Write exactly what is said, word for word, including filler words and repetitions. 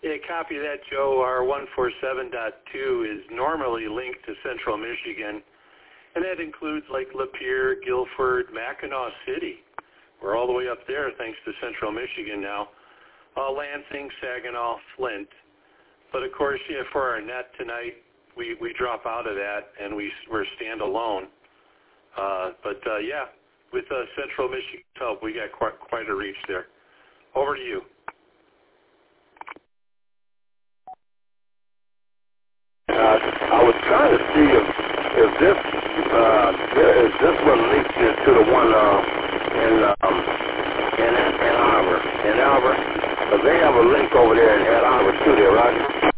Yeah, copy of that, Joe. Our one forty-seven point two is normally linked to Central Michigan, and that includes like Lapeer, Guilford, Mackinac City. We're all the way up there thanks to Central Michigan now. Uh, Lansing, Saginaw, Flint. But of course, yeah, for our net tonight, we, we drop out of that and we, we're standalone. Uh, but uh, yeah, with uh, Central Michigan's help, we got quite, quite a reach there. Over to you. Uh, I was trying to see if, if this uh, is this one linked to the one uh, in um, in Ann Arbor. Ann Arbor, because they have a link over there in Ann Arbor too, there, right?